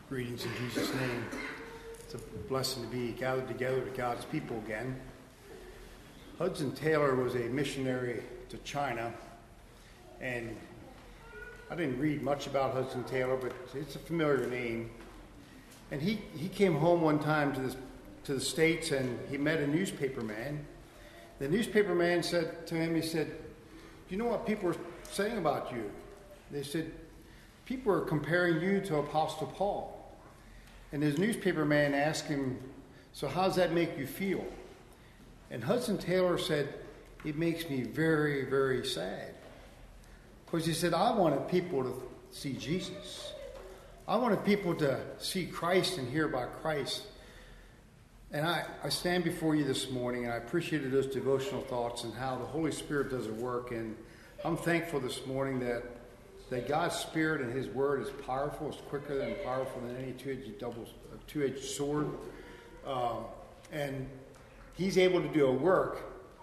Greetings in Jesus' name. It's a blessing to be gathered together to God's people again. Hudson Taylor was a missionary to China, and I didn't read much about Hudson Taylor, but it's a familiar name. And he came home one time to the States, and he met a newspaper man. The newspaper man said to him, he said, "You know what people are saying about you?" They said, "People are comparing you to Apostle Paul." And his newspaper man asked him, "So how does that make you feel?" And Hudson Taylor said, "It makes me very, very sad." Because he said, "I wanted people to see Jesus. I wanted people to see Christ and hear about Christ." And I stand before you this morning, and I appreciated those devotional thoughts and how the Holy Spirit does a work. And I'm thankful this morning that God's Spirit and His Word is powerful, it's quicker and powerful than any two-edged sword. And He's able to do a work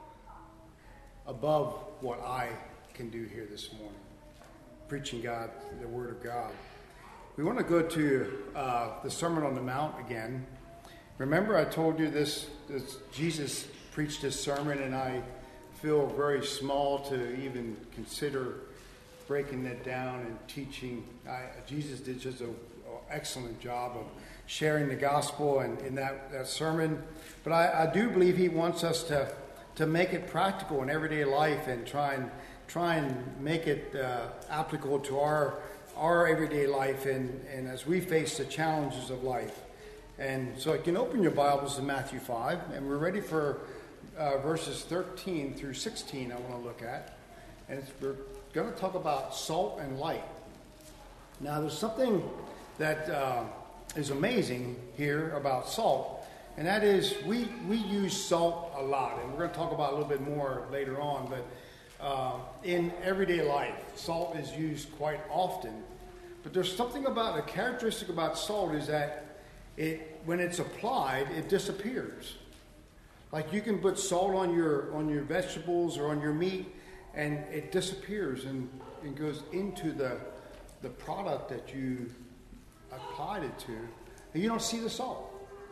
above what I can do here this morning, preaching God, the Word of God. We want to go to the Sermon on the Mount again. Remember I told you this Jesus preached this sermon, and I feel very small to even consider breaking that down and teaching. Jesus did just an excellent job of sharing the gospel and in that sermon. But I do believe He wants us to make it practical in everyday life and try and make it applicable to our everyday life and as we face the challenges of life. And so you can open your Bibles to Matthew 5, and we're ready for verses 13 through 16 I want to look at. And we're going to talk about salt and light. Now, there's something that is amazing here about salt, and that is we use salt a lot, and we're going to talk about it a little bit more later on, but in everyday life, salt is used quite often. But there's something about, a characteristic about salt is that when it's applied, it disappears. Like you can put salt on your vegetables or on your meat, and it disappears and goes into the product that you applied it to, and you don't see the salt.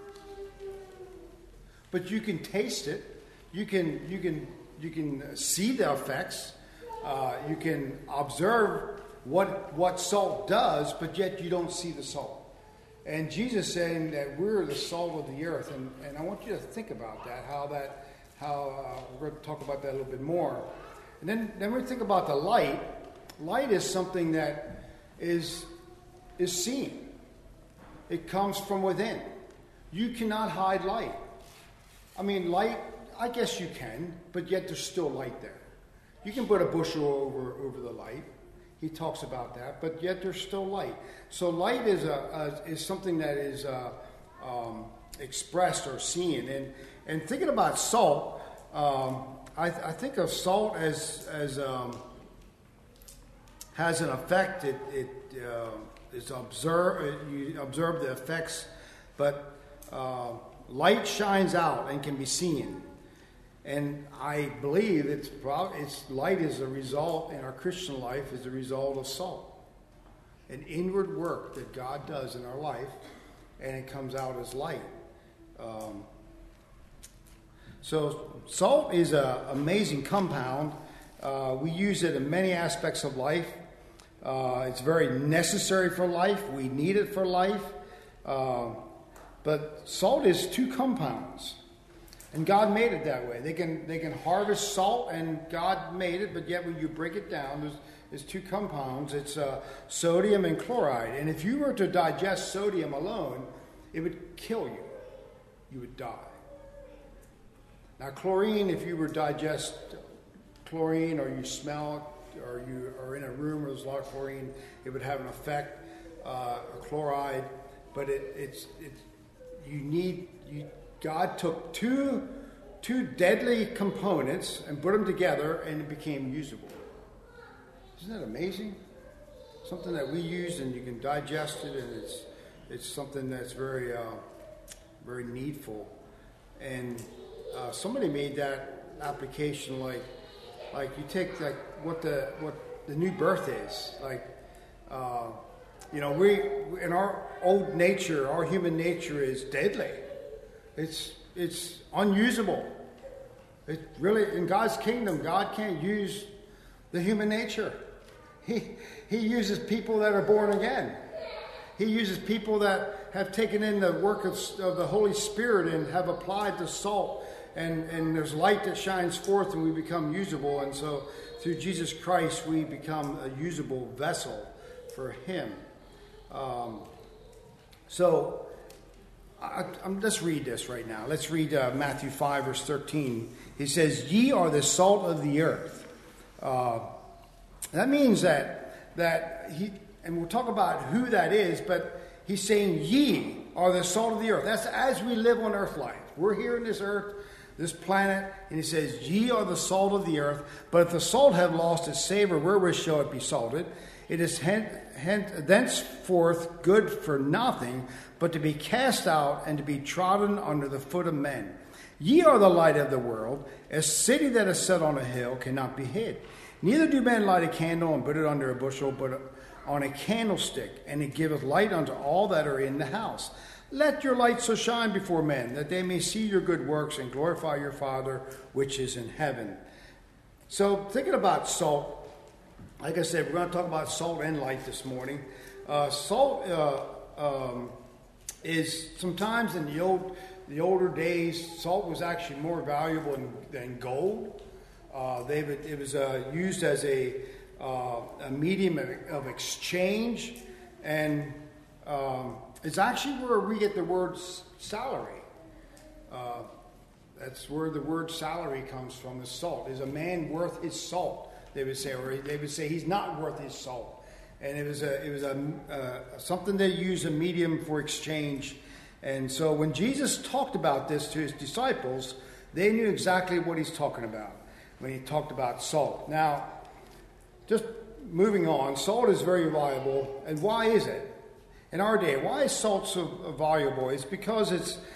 But you can taste it. You can see the effects. You can observe what salt does, but yet you don't see the salt. And Jesus saying that we're the salt of the earth, and I want you to think about that. How we're going to talk about that a little bit more. And then we think about the light. Light is something that is seen. It comes from within. You cannot hide light. I mean, light, I guess you can, but yet there's still light there. You can put a bushel over the light. He talks about that, but yet there's still light. So light is something that is expressed or seen. And thinking about salt, I think of salt as has an effect. It is observed. You observe the effects, but light shines out and can be seen. And I believe it's light is a result in our Christian life is a result of salt, an inward work that God does in our life, and it comes out as light. So salt is an amazing compound. We use it in many aspects of life. It's very necessary for life. We need it for life. But salt is two compounds. And God made it that way. They can harvest salt, and God made it, but yet when you break it down, there's two compounds. It's sodium and chloride. And if you were to digest sodium alone, it would kill you. You would die. Now, chlorine, if you were to digest chlorine, or you smell it, or you are in a room where there's a lot of chlorine, it would have an effect, a chloride. But God took two deadly components and put them together, and it became usable. Isn't that amazing? Something that we use, and you can digest it, and it's something that's very very needful. And somebody made that application like you take like what the new birth is like. we in our old nature, our human nature is deadly. It's unusable. It really, in God's kingdom, God can't use the human nature. He uses people that are born again. He uses people that have taken in the work of the Holy Spirit and have applied the salt. And there's light that shines forth and we become usable. And so through Jesus Christ, we become a usable vessel for Him. Let's read this right now. Let's read Matthew 5, verse 13. He says, "Ye are the salt of the earth." That means that he, and we'll talk about who that is, but he's saying, "Ye are the salt of the earth." That's as we live on earth life. We're here in this earth, this planet, and he says, "Ye are the salt of the earth. But if the salt have lost its savor, wherewith shall it be salted? It is thenceforth good for nothing, but to be cast out and to be trodden under the foot of men. Ye are the light of the world. A city that is set on a hill cannot be hid. Neither do men light a candle and put it under a bushel, but on a candlestick, and it giveth light unto all that are in the house. Let your light so shine before men, that they may see your good works and glorify your Father which is in heaven." So thinking about salt, like I said, we're going to talk about salt and light this morning. Salt is sometimes in the older days, salt was actually more valuable than gold. It was used as a medium of exchange, and it's actually where we get the word salary. That's where the word salary comes from, is salt. Is a man worth his salt? They would say, or they would say he's not worth his salt. And it was something they used, a medium for exchange. And so when Jesus talked about this to his disciples, they knew exactly what he's talking about when he talked about salt. Now, just moving on, salt is very valuable. And why is it? In our day, why is salt so valuable? It's because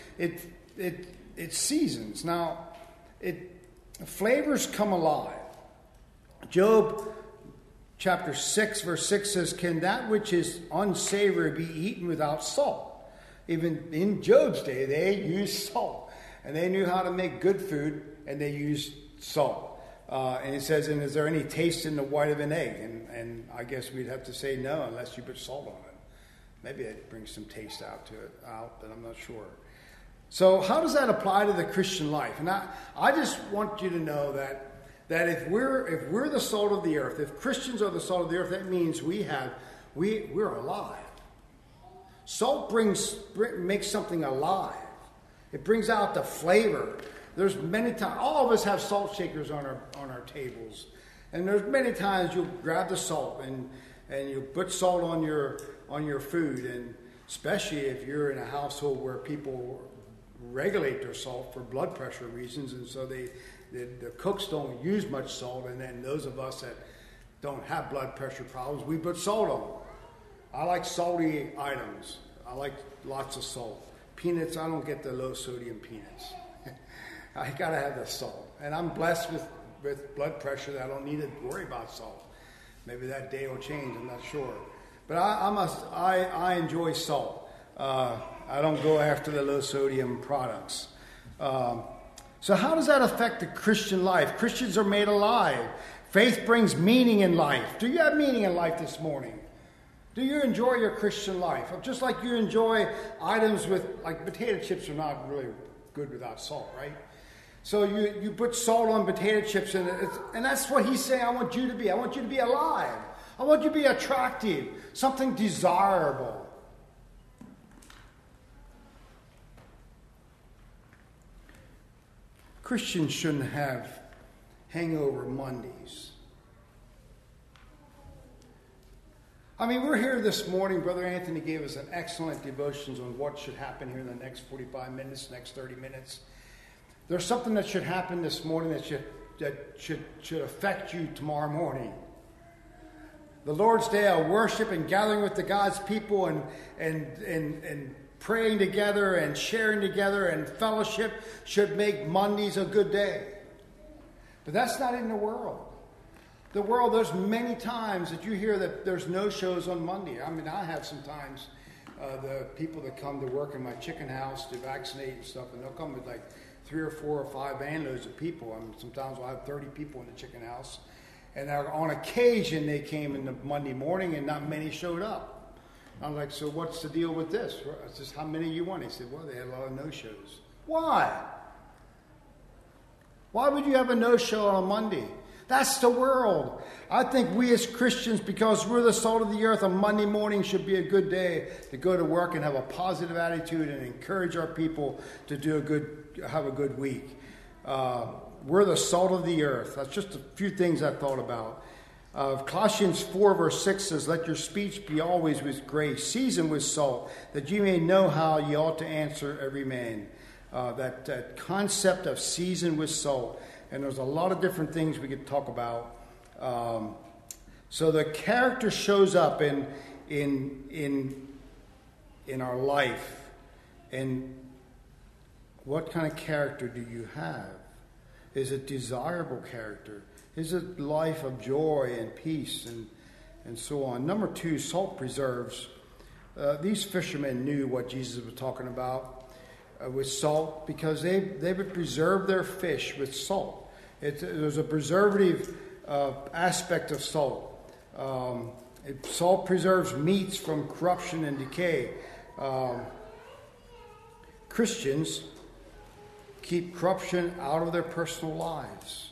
it seasons. Now, flavors come alive. Job chapter 6, verse 6 says, "Can that which is unsavory be eaten without salt?" Even in Job's day, they used salt. And they knew how to make good food, and they used salt. And it says, "And is there any taste in the white of an egg?" And I guess we'd have to say no, unless you put salt on it. Maybe it brings some taste out, but I'm not sure. So how does that apply to the Christian life? And I just want you to know that if we're the salt of the earth, if Christians are the salt of the earth, that means we're alive. Salt makes something alive. It brings out the flavor. There's many times, all of us have salt shakers on our tables, and there's many times you'll grab the salt and you put salt on your food, and especially if you're in a household where people regulate their salt for blood pressure reasons, and so the cooks don't use much salt, and then those of us that don't have blood pressure problems, we put salt on. I like salty items. I like lots of salt. Peanuts, I don't get the low sodium peanuts. I gotta have the salt. And I'm blessed with blood pressure that I don't need to worry about salt. Maybe that day will change, I'm not sure. But I enjoy salt. I don't go after the low sodium products. So how does that affect the Christian life? Christians are made alive. Faith brings meaning in life. Do you have meaning in life this morning? Do you enjoy your Christian life? Just like you enjoy items like potato chips are not really good without salt, right? So you put salt on potato chips, and that's what he's saying I want you to be. I want you to be alive. I want you to be attractive, something desirable. Christians shouldn't have hangover Mondays. I mean, we're here this morning. Brother Anthony gave us an excellent devotions on what should happen here in the next 45 minutes, next 30 minutes. There's something that should happen this morning that should affect you tomorrow morning. The Lord's Day of worship and gathering with the God's people and praying together and sharing together and fellowship should make Mondays a good day. But that's not in the world. The world, there's many times that you hear that there's no shows on Monday. I mean, I have sometimes the people that come to work in my chicken house to vaccinate and stuff, and they'll come with like 3 or 4 or 5 van loads of people. I mean, sometimes we'll have 30 people in the chicken house. And on occasion, they came in the Monday morning and not many showed up. I'm like, so what's the deal with this? I said, how many you want? He said, well, they had a lot of no-shows. Why? Why would you have a no-show on a Monday? That's the world. I think we as Christians, because we're the salt of the earth, a Monday morning should be a good day to go to work and have a positive attitude and encourage our people to have a good week. We're the salt of the earth. That's just a few things I thought about. Colossians 4 verse 6 says, let your speech be always with grace, seasoned with salt, that you may know how ye ought to answer every man. That concept of seasoned with salt. And there's a lot of different things we could talk about. So the character shows up in our life. And what kind of character do you have? Is it desirable character? Is it life of joy and peace and so on? Number 2, salt preserves. These fishermen knew what Jesus was talking about. With salt, because they would preserve their fish with salt. There's a preservative aspect of salt. Salt preserves meats from corruption and decay. Christians keep corruption out of their personal lives.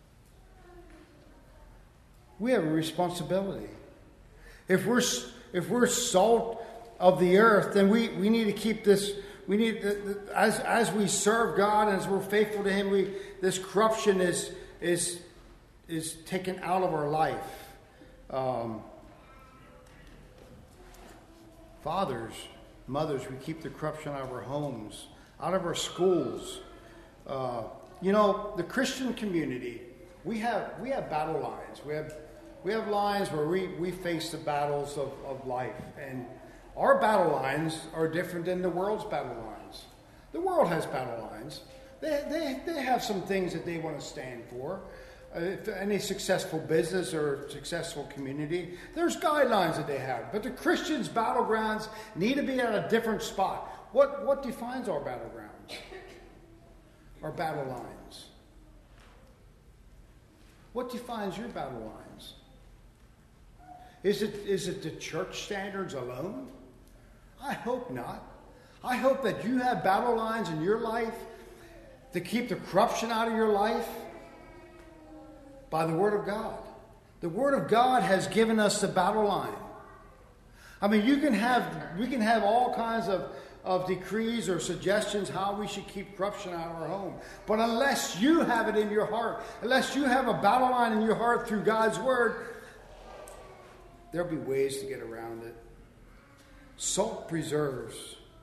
We have a responsibility. If we're salt of the earth, then we need to keep this. We need, as we serve God and as we're faithful to Him, this corruption is taken out of our life. Fathers, mothers, we keep the corruption out of our homes, out of our schools. The Christian community, we have battle lines. We have lines where we face the battles of life, and our battle lines are different than the world's battle lines. The world has battle lines. They have some things that they want to stand for. If any successful business or successful community, there's guidelines that they have. But the Christians' battlegrounds need to be at a different spot. What defines our battlegrounds? Our battle lines. What defines your battle lines? Is it the church standards alone? I hope not. I hope that you have battle lines in your life to keep the corruption out of your life by the Word of God. The Word of God has given us the battle line. I mean, we can have all kinds of decrees or suggestions how we should keep corruption out of our home. But unless you have it in your heart, unless you have a battle line in your heart through God's Word, there'll be ways to get around it. Salt preserves.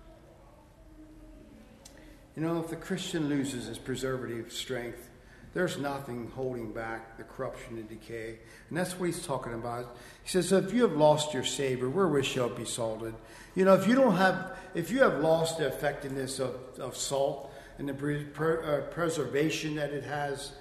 If the Christian loses his preservative strength, there's nothing holding back the corruption and decay. And that's what he's talking about. He says, if you have lost your Savior, wherewith shall it be salted? If you have lost the effectiveness of salt and the preservation that it has,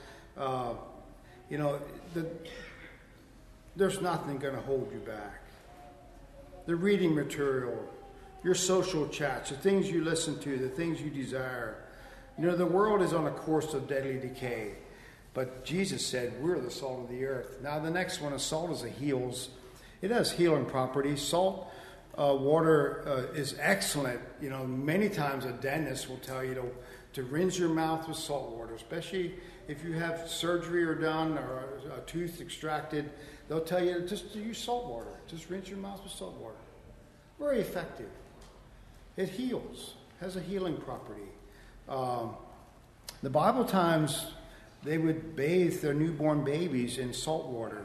there's nothing going to hold you back. The reading material, your social chats, the things you listen to, the things you desire. The world is on a course of deadly decay. But Jesus said, we're the salt of the earth. Now, the next one is salt it has healing properties. Salt water is excellent. Many times a dentist will tell you to rinse your mouth with salt water, especially if you have surgery or done or a tooth extracted. They'll tell you just to use salt water. Just rinse your mouth with salt water. Very effective. It heals. Has a healing property. The Bible times they would bathe their newborn babies in salt water.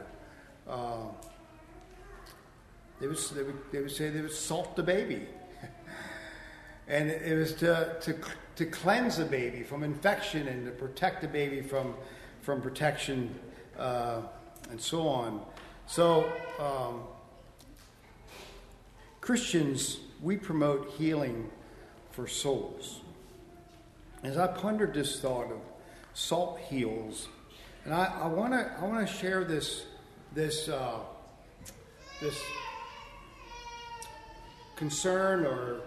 They would say they would salt the baby, and it was to cleanse the baby from infection and to protect the baby from protection and so on. So Christians, we promote healing for souls. As I pondered this thought of salt heals, and I want to share this this concern or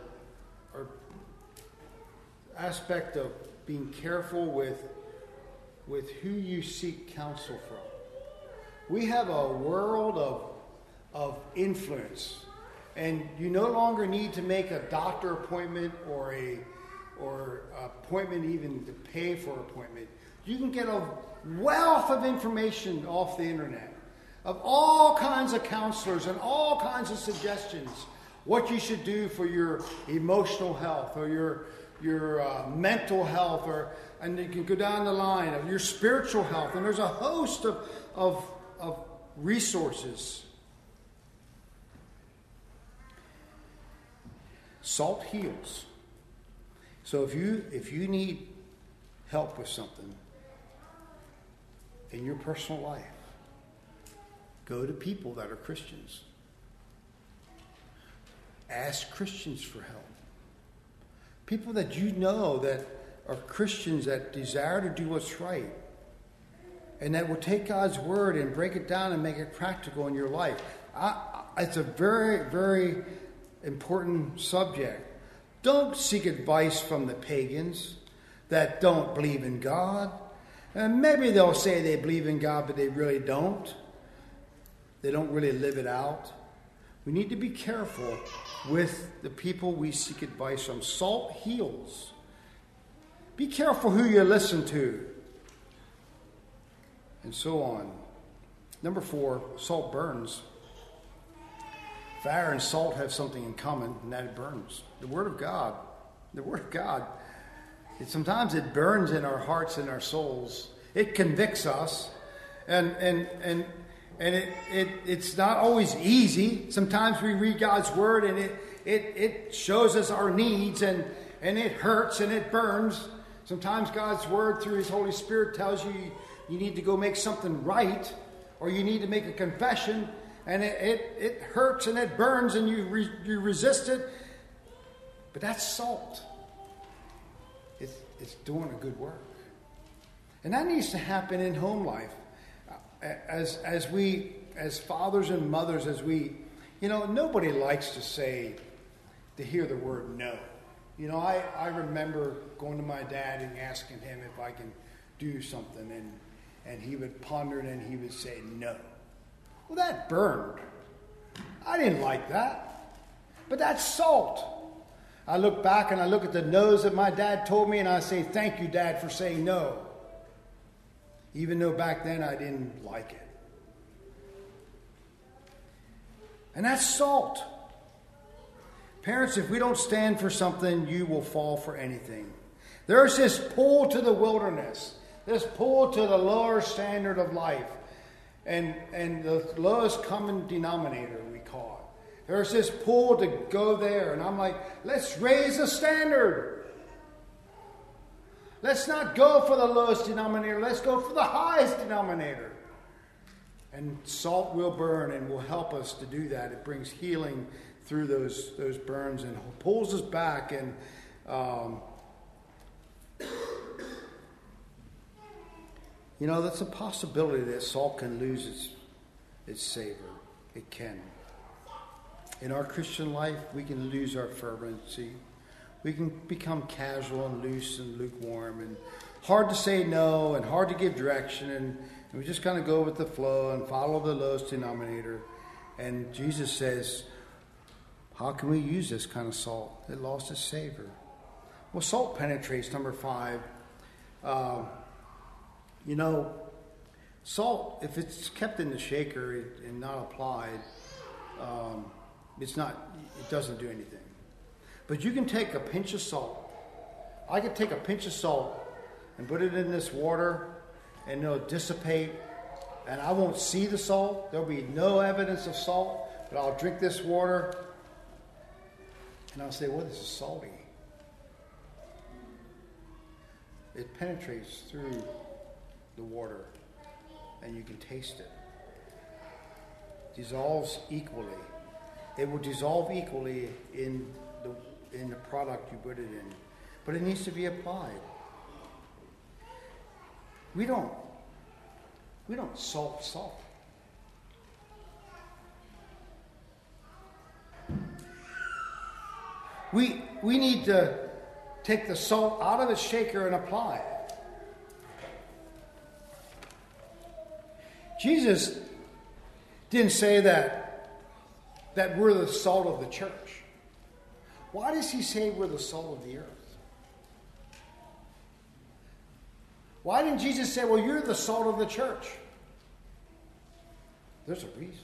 aspect of being careful with who you seek counsel from. We have a world of influence, and you no longer need to make a doctor appointment or appointment even to pay for an appointment. You can get a wealth of information off the internet of all kinds of counselors and all kinds of suggestions what you should do for your emotional health or your mental health, and you can go down the line of your spiritual health, and there's a host of resources. Salt heals. So if you need help with something in your personal life, go to people that are Christians. Ask Christians for help. People that you know that are Christians that desire to do what's right, and that will take God's word and break it down and make it practical in your life. It's a very, very important subject. Don't seek advice from the pagans that don't believe in God. And maybe they'll say they believe in God, but they really don't. They don't really live it out. We need to be careful with the people we seek advice from. Salt heals. Be careful who you listen to. And so on. Number 4, salt burns. Fire and salt have something in common, and that it burns. The Word of God. The Word of God. Sometimes it burns in our hearts and our souls. It convicts us. And it's not always easy. Sometimes we read God's Word and it shows us our needs and it hurts and it burns. Sometimes God's Word through His Holy Spirit tells you you need to go make something right, or you need to make a confession, and it hurts and it burns and you resist it. But that's salt. It's doing a good work. And that needs to happen in home life. As fathers and mothers, nobody likes to hear the word no. I remember going to my dad and asking him if I can do something, and he would ponder it and he would say no. Well, that burned. I didn't like that. But that's salt. I look back and I look at the no's that my dad told me, and I say, thank you, Dad, for saying no. Even though back then I didn't like it. And that's salt. Parents, if we don't stand for something, you will fall for anything. There's this pull to the wilderness. This pull to the lower standard of life. And the lowest common denominator, we call it. There's this pull to go there. And I'm like, let's raise the standard. Let's not go for the lowest denominator. Let's go for the highest denominator. And salt will burn and will help us to do that. It brings healing through those burns and pulls us back. And that's a possibility that salt can lose its savor. It can. In our Christian life, we can lose our fervency. We can become casual and loose and lukewarm and hard to say no and hard to give direction. And we just kind of go with the flow and follow the lowest denominator. And Jesus says, how can we use this kind of salt? It lost its savor. Well, salt penetrates, number 5. Salt, if it's kept in the shaker and not applied, it doesn't do anything. But you can take a pinch of salt. I could take a pinch of salt and put it in this water, and it'll dissipate, and I won't see the salt. There'll be no evidence of salt, but I'll drink this water, and I'll say, well, this is salty. It penetrates through the water, and you can taste it. Dissolves equally. It will dissolve equally in the product you put it in, but it needs to be applied. We don't salt. We need to take the salt out of its shaker and apply it. Jesus didn't say that we're the salt of the church. Why does he say we're the salt of the earth? Why didn't Jesus say, well, you're the salt of the church? There's a reason.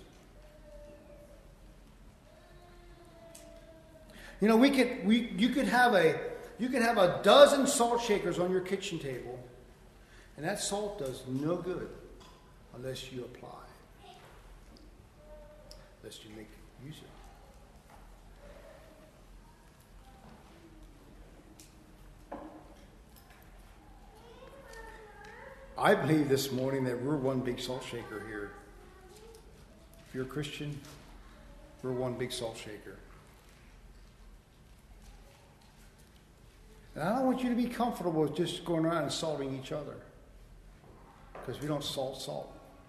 You know, you could have a dozen salt shakers on your kitchen table, and that salt does no good unless you apply it, unless you make use of it. I believe this morning that we're one big salt shaker here. If you're a Christian, we're one big salt shaker. And I don't want you to be comfortable with just going around and salting each other, because we don't salt.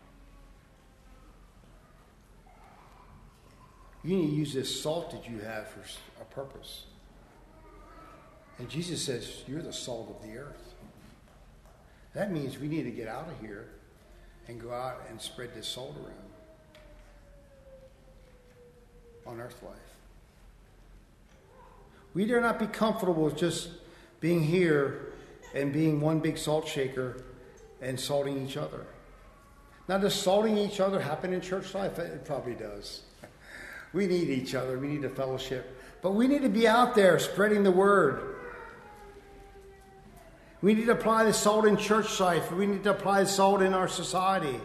You need to use this salt that you have for a purpose. And Jesus says, you're the salt of the earth. That means we need to get out of here and go out and spread this salt around on earth life. We dare not be comfortable with just being here and being one big salt shaker and salting each other. Now, does salting each other happen in church life? It probably does. We need each other. We need a fellowship. But we need to be out there spreading the word. We need to apply the salt in church life. We need to apply the salt in our society.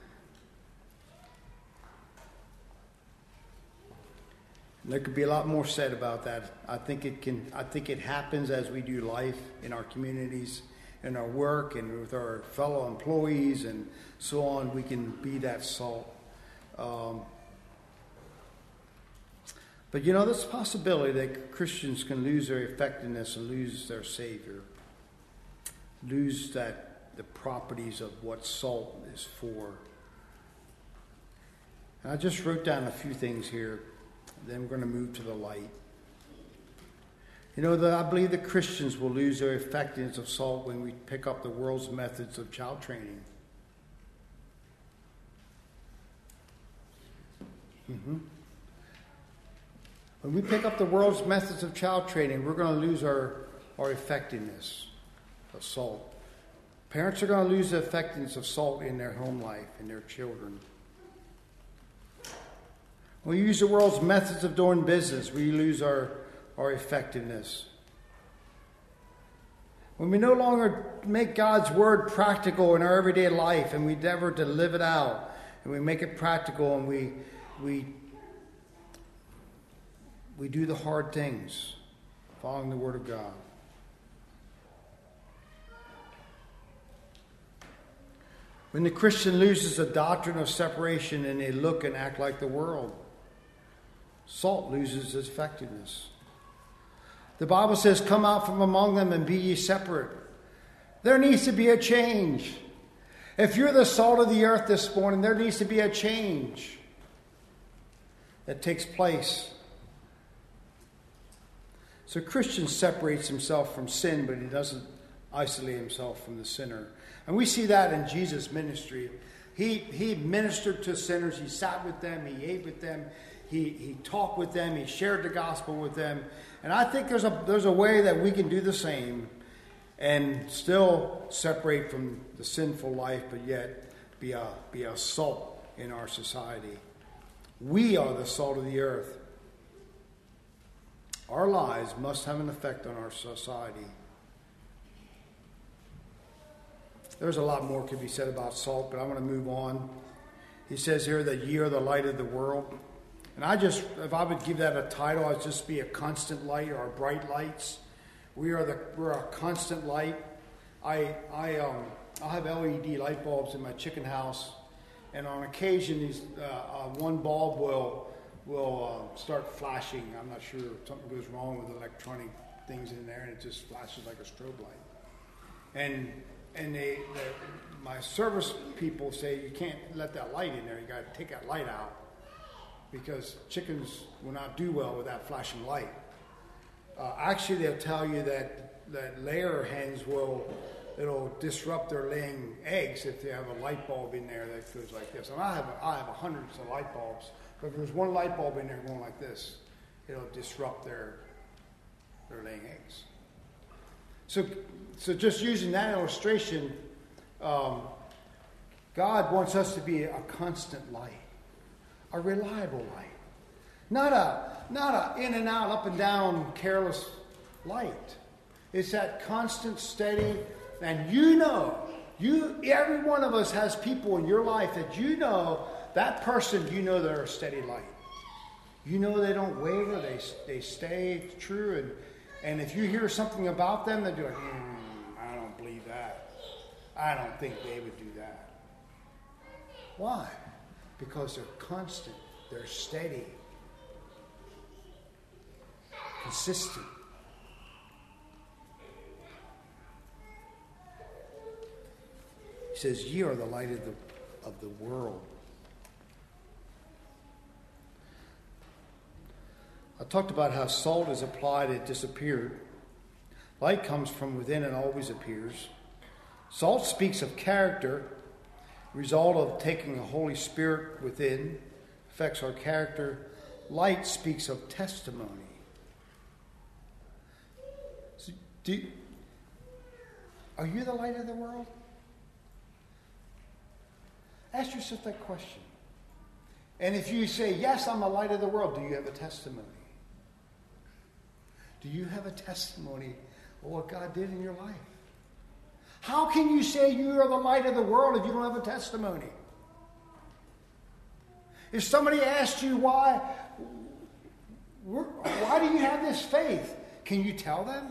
And there could be a lot more said about that. I think it happens as we do life in our communities, in our work, and with our fellow employees, and so on. We can be that salt. But you know, there's a possibility that Christians can lose their effectiveness and lose their Savior. Lose the properties of what salt is for. And I just wrote down a few things here. Then we're going to move to the light. You know, I believe that Christians will lose their effectiveness of salt when we pick up the world's methods of child training. When we pick up the world's methods of child training, we're going to lose our effectiveness of salt. Parents are going to lose the effectiveness of salt in their home life, in their children. When we use the world's methods of doing business, we lose our effectiveness. When we no longer make God's word practical in our everyday life, and we endeavor to live it out, and we make it practical, and we do the hard things, following the word of God. When the Christian loses the doctrine of separation and they look and act like the world, salt loses its effectiveness. The Bible says, come out from among them and be ye separate. There needs to be a change. If you're the salt of the earth this morning, there needs to be a change that takes place. So a Christian separates himself from sin, but he doesn't isolate himself from the sinner. And we see that in Jesus' ministry. He ministered to sinners. He sat with them. He ate with them. He talked with them. He shared the gospel with them. And I think there's a way that we can do the same and still separate from the sinful life, but yet be a salt in our society. We are the salt of the earth. Our lives must have an effect on our society. There's a lot more could be said about salt, but I'm going to move on. He says here that ye are the light of the world. And if I would give that a title, I'd just be a constant light or bright lights. We're a constant light. I have LED light bulbs in my chicken house, and on occasion these one bulb will start flashing. I'm not sure if something goes wrong with electronic things in there, and it just flashes like a strobe light. And my service people say you can't let that light in there. You got to take that light out because chickens will not do well with that flashing light. Actually, they'll tell you that layer hens it'll disrupt their laying eggs if they have a light bulb in there that goes like this. And I have hundreds of light bulbs, but if there's one light bulb in there going like this, it'll disrupt their laying eggs. So just using that illustration, God wants us to be a constant light, a reliable light, not a in and out, up and down, careless light. It's that constant, steady, and every one of us has people in your life that that person, they're a steady light. They don't waver, they stay true, and if you hear something about them, they're like, I don't believe that. I don't think they would do that. Why? Because they're constant, they're steady, consistent. He says, ye are the light of the world. I talked about how salt is applied, it disappeared. Light comes from within and always appears. Salt speaks of character, result of taking the Holy Spirit within, affects our character. Light speaks of testimony. So are you the light of the world? Ask yourself that question. And if you say, yes, I'm the light of the world, do you have a testimony? Do you have a testimony of what God did in your life? How can you say you are the light of the world if you don't have a testimony? If somebody asked you why do you have this faith, can you tell them?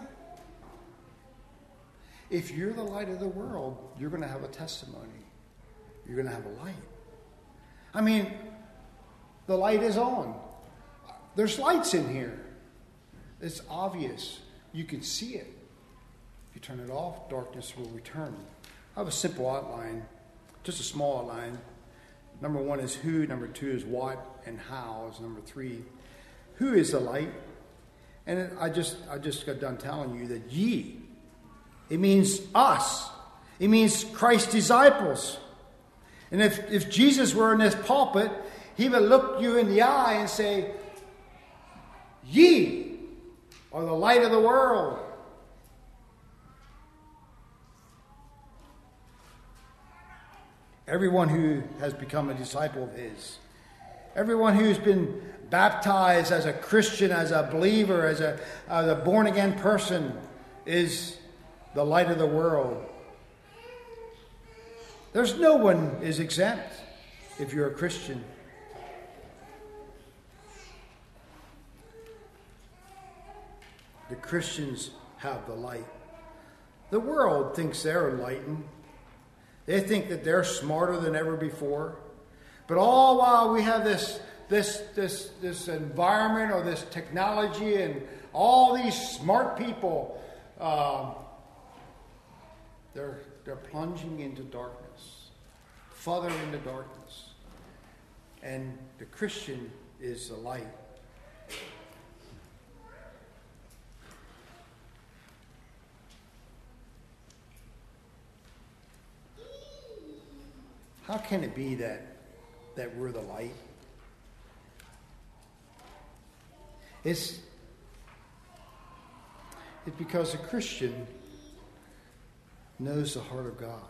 If you're the light of the world, you're going to have a testimony. You're going to have a light. I mean, the light is on. There's lights in here. It's obvious. You can see it. If you turn it off, darkness will return. I have a simple outline, just a small outline. Number 1 is who. Number 2 is what, and how is number 3. Who is the light? And I just got done telling you that ye. It means us. It means Christ's disciples. And if Jesus were in this pulpit, he would look you in the eye and say, ye are the light of the world. Everyone who has become a disciple of his. Everyone who's been baptized as a Christian, as a believer, as a born-again person is the light of the world. There's no one is exempt if you're a Christian. The Christians have the light. The world thinks they're enlightened. They think that they're smarter than ever before. But all while we have this environment or this technology and all these smart people, they're plunging into darkness, further into darkness. And the Christian is the light. How can it be that we're the light? It's because a Christian knows the heart of God.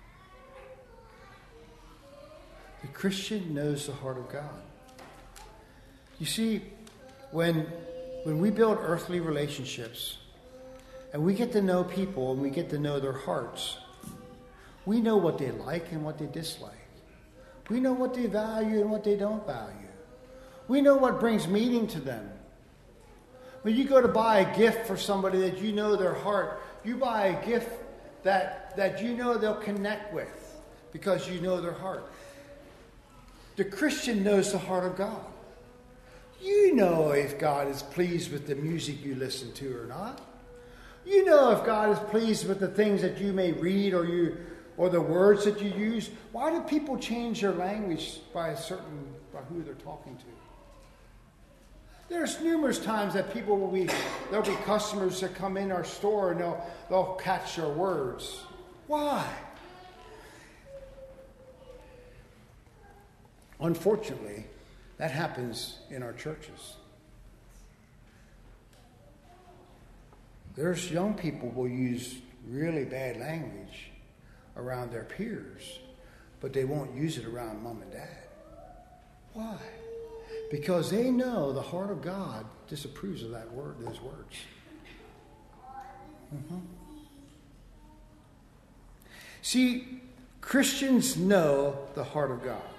The Christian knows the heart of God. You see, when we build earthly relationships and we get to know people and we get to know their hearts, we know what they like and what they dislike. We know what they value and what they don't value. We know what brings meaning to them. When you go to buy a gift for somebody that you know their heart, you buy a gift that you know they'll connect with because you know their heart. The Christian knows the heart of God. You know if God is pleased with the music you listen to or not. You know if God is pleased with the things that you may read or the words that you use. Why do people change their language by who they're talking to? There's numerous times that there'll be customers that come in our store and they'll catch our words. Why? Unfortunately, that happens in our churches. There's young people who will use really bad language around their peers, but they won't use it around mom and dad. Why? Because they know the heart of God disapproves of those words. Mm-hmm. See, Christians know the heart of God.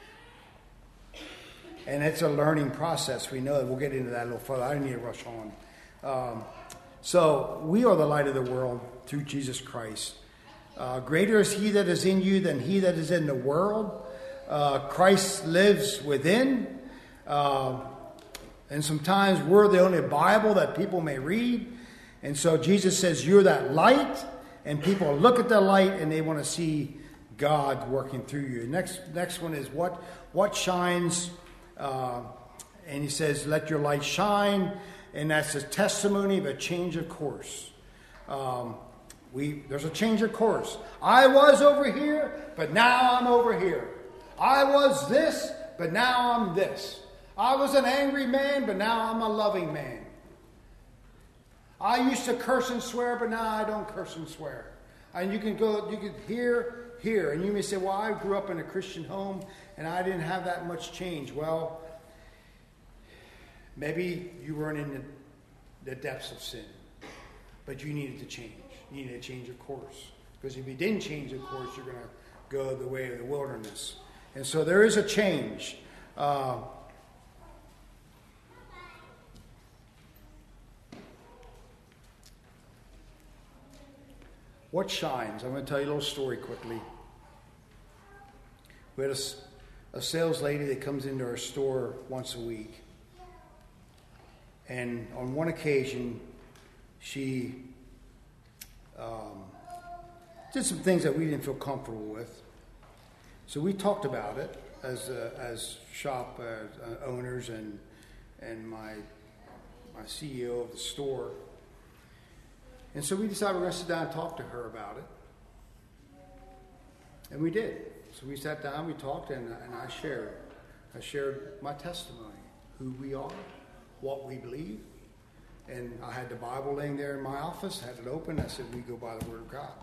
And it's a learning process. We know it. We'll get into that a little further. I don't need to rush on. So we are the light of the world through Jesus Christ. Greater is he that is in you than he that is in the world. Christ lives within. And sometimes we're the only Bible that people may read. And so Jesus says, you're that light. And people look at the light and they want to see God working through you. Next one is what shines. And he says, let your light shine. And that's a testimony of a change of course. There's a change of course. I was over here, but now I'm over here. I was this, but now I'm this. I was an angry man, but now I'm a loving man. I used to curse and swear, but now I don't curse and swear. And you can here, and you may say, well, I grew up in a Christian home, and I didn't have that much change. Well, maybe you weren't in the depths of sin, but you needed to change. You needed a change of course. Because if you didn't change the course, you're going to go the way of the wilderness. And so there is a change. What shines? I'm going to tell you a little story quickly. We had a sales lady that comes into our store once a week. And on one occasion, she did some things that we didn't feel comfortable with. So we talked about it as shop owners and my CEO of the store. And so we decided we're going to sit down and talk to her about it. And we did. So we sat down, we talked, and I shared my testimony, who we are, what we believe. And I had the Bible laying there in my office, had it open. I said, we go by the Word of God.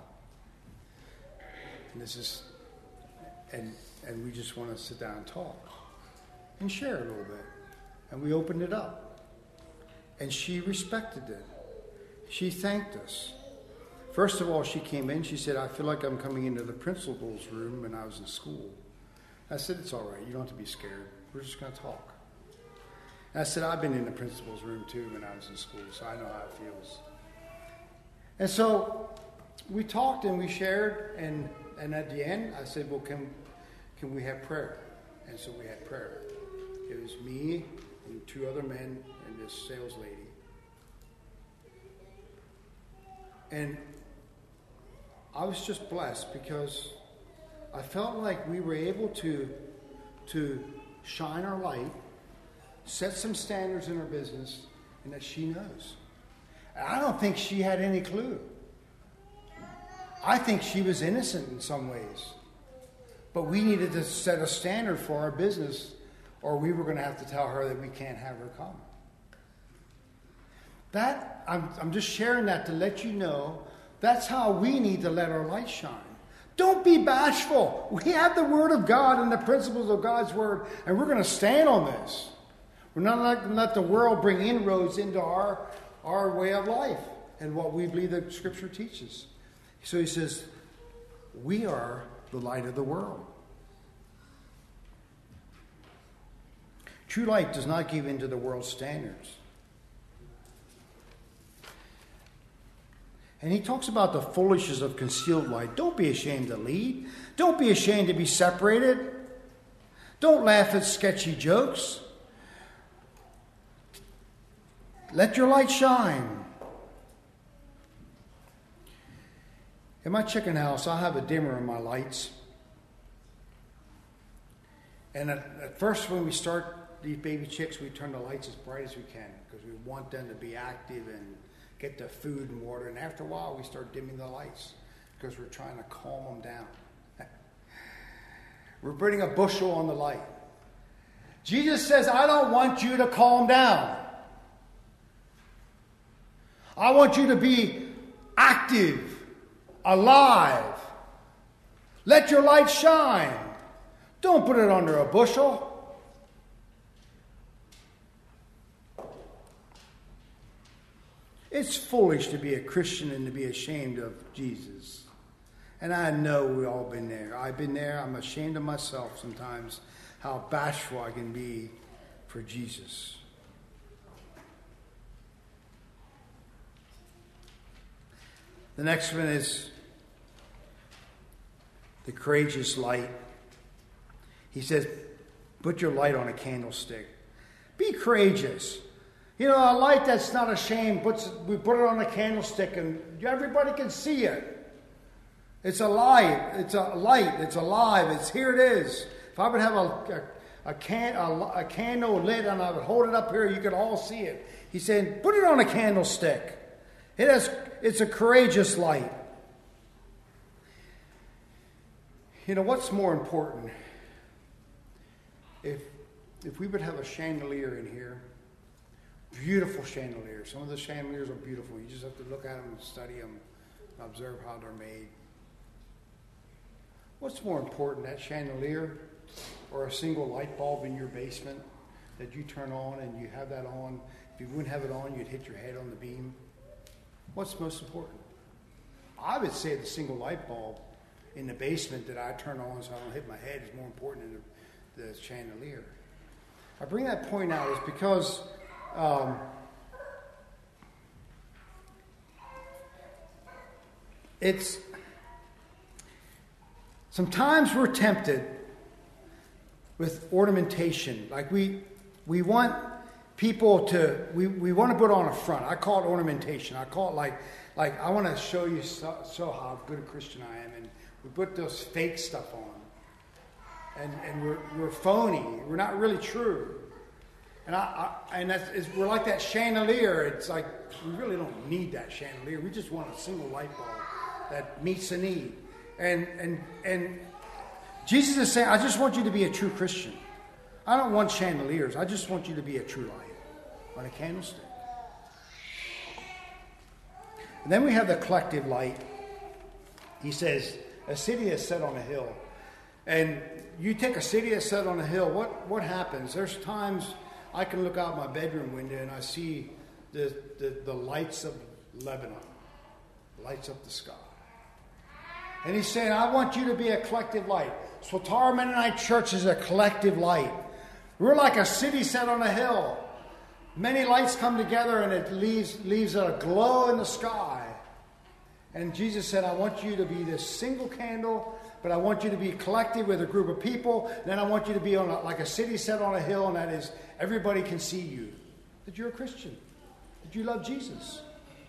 And and we just want to sit down and talk and share a little bit. And we opened it up. And she respected it. She thanked us. First of all, she came in. She said, I feel like I'm coming into the principal's room when I was in school. I said, it's all right. You don't have to be scared. We're just going to talk. And I said, I've been in the principal's room too when I was in school, so I know how it feels. And so we talked and we shared, and at the end, I said, well, can we have prayer? And so we had prayer. It was me and two other men and this sales lady. And I was just blessed because I felt like we were able to shine our light, set some standards in our business, and that she knows. And I don't think she had any clue. I think she was innocent in some ways. But we needed to set a standard for our business, or we were going to have to tell her that we can't have her come. I'm just sharing that to let you know that's how we need to let our light shine. Don't be bashful. We have the Word of God and the principles of God's Word, and we're going to stand on this. We're not going to let the world bring inroads into our way of life and what we believe the Scripture teaches. So he says, we are the light of the world. True light does not give in to the world's standards. And he talks about the foolishness of concealed light. Don't be ashamed to lead. Don't be ashamed to be separated. Don't laugh at sketchy jokes. Let your light shine. In my chicken house, I have a dimmer in my lights. And at first when we start these baby chicks, we turn the lights as bright as we can because we want them to be active and get the food and water. And after a while, we start dimming the lights because we're trying to calm them down. We're putting a bushel on the light. Jesus says, I don't want you to calm down. I want you to be active, alive. Let your light shine. Don't put it under a bushel. It's foolish to be a Christian and to be ashamed of Jesus. And I know we've all been there. I've been there. I'm ashamed of myself sometimes, how bashful I can be for Jesus. The next one is the courageous light. He says, put your light on a candlestick. Be courageous. You know, a light that's not ashamed, we put it on a candlestick and everybody can see it. It's alive. It's a light. It's alive. It's here it is. If I would have a candle lit and I would hold it up here, you could all see it. He's saying, put it on a candlestick. It's a courageous light. You know, what's more important? If we would have a chandelier in here, beautiful chandeliers. Some of the chandeliers are beautiful. You just have to look at them and study them and observe how they're made. What's more important, that chandelier or a single light bulb in your basement that you turn on and you have that on? If you wouldn't have it on, you'd hit your head on the beam. What's most important? I would say the single light bulb in the basement that I turn on so I don't hit my head is more important than the chandelier. I bring that point out is because it's sometimes we're tempted with ornamentation. Like we want people to, we want to put on a front. I call it ornamentation. I call it like I want to show you so how good a Christian I am. And we put those fake stuff on. And we're phony. We're not really true. And we're like that chandelier. It's like we really don't need that chandelier. We just want a single light bulb that meets the need. And Jesus is saying, I just want you to be a true Christian. I don't want chandeliers. I just want you to be a true light on a candlestick. And then we have the collective light. He says, a city is set on a hill. And you take a city that's set on a hill, what happens? There's times I can look out my bedroom window and I see the lights of Lebanon, lights up the sky. And he's saying, I want you to be a collective light. Swatara Mennonite Church is a collective light. We're like a city set on a hill. Many lights come together and it leaves a glow in the sky. And Jesus said, I want you to be this single candle, but I want you to be collective with a group of people. Then I want you to be on like a city set on a hill, and that is everybody can see you. That you're a Christian. That you love Jesus.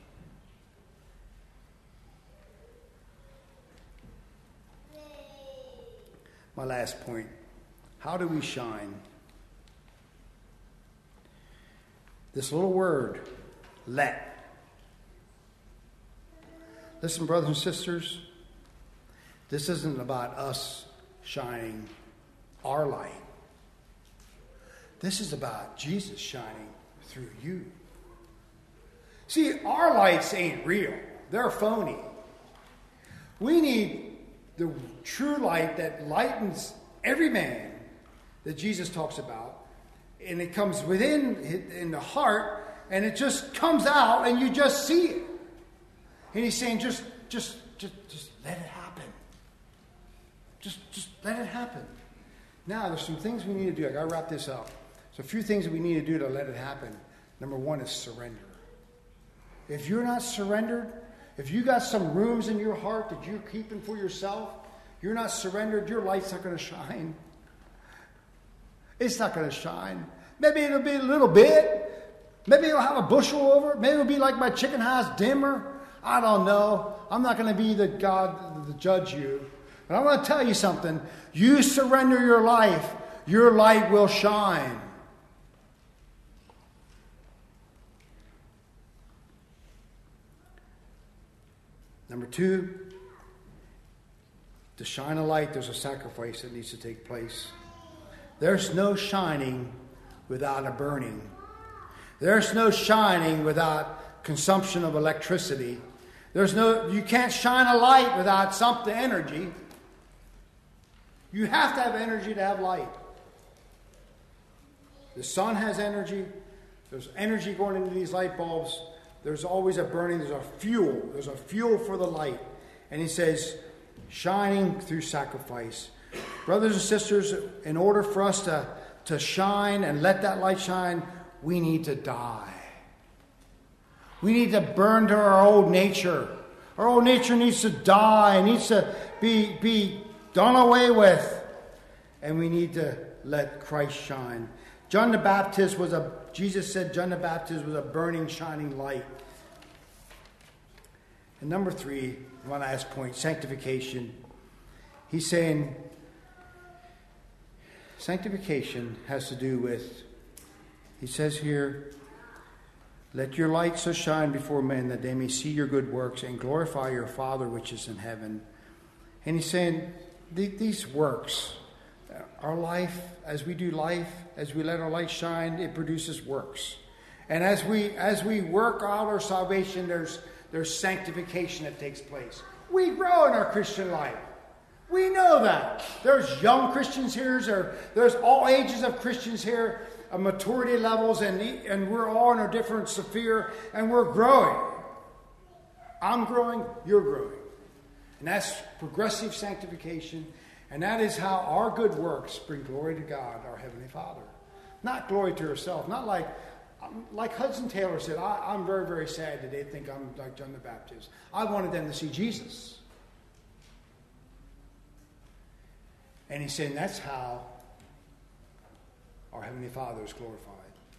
My last point. How do we shine? This little word, let. Listen, brothers and sisters, this isn't about us shining our light. This is about Jesus shining through you. See, our lights ain't real. They're phony. We need the true light that lightens every man that Jesus talks about. And it comes within in the heart, and it just comes out, and you just see it. And he's saying, just let it happen. Just let it happen. Now, there's some things we need to do. I got to wrap this up. So a few things that we need to do to let it happen. Number one is surrender. If you're not surrendered, if you got some rooms in your heart that you're keeping for yourself, you're not surrendered, your light's not going to shine. It's not going to shine. Maybe it'll be a little bit. Maybe it'll have a bushel over it. Maybe it'll be like my chicken house dimmer. I don't know. I'm not going to be the God to judge you. But I want to tell you something. You surrender your life, your light will shine. Number 2, to shine a light, there's a sacrifice that needs to take place. There's no shining without a burning. There's no shining without consumption of electricity. You can't shine a light without something, energy. You have to have energy to have light. The sun has energy. There's energy going into these light bulbs. There's always a burning. There's a fuel. There's a fuel for the light. And he says, shining through sacrifice. Brothers and sisters, in order for us to shine and let that light shine, we need to die. We need to burn to our old nature. Our old nature needs to die. It needs to be done away with. And we need to let Christ shine. Jesus said John the Baptist was a burning, shining light. And number 3, one last point, sanctification. He's saying sanctification has to do with, he says here, let your light so shine before men that they may see your good works and glorify your Father which is in heaven. And he's saying these works, our life, as we do life, as we let our light shine, it produces works. And as we work out our salvation, there's sanctification that takes place. We grow in our Christian life. We know that. There's young Christians here. There's all ages of Christians here, maturity levels, and we're all in a different sphere, and we're growing. I'm growing, you're growing. And that's progressive sanctification. And that is how our good works bring glory to God, our Heavenly Father. Not glory to ourselves. Not like Hudson Taylor said, I'm very, very sad that they think I'm like John the Baptist. I wanted them to see Jesus. And he's saying that's how our Heavenly Father is glorified.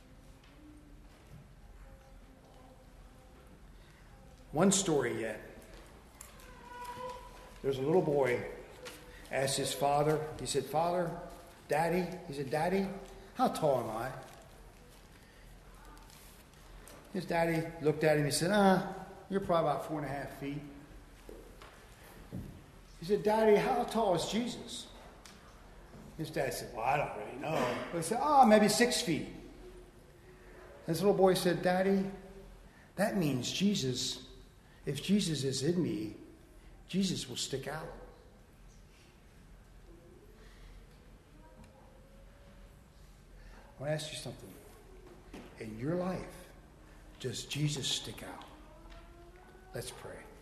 One story yet. There's a little boy asked his father, he said, Father, Daddy, he said, Daddy, how tall am I? His daddy looked at him, he said, you're probably about 4.5 feet. He said, Daddy, how tall is Jesus? His dad said, well, I don't really know. But he said, maybe 6 feet. And this little boy said, Daddy, that means Jesus, if Jesus is in me, Jesus will stick out. I want to ask you something. In your life, does Jesus stick out? Let's pray.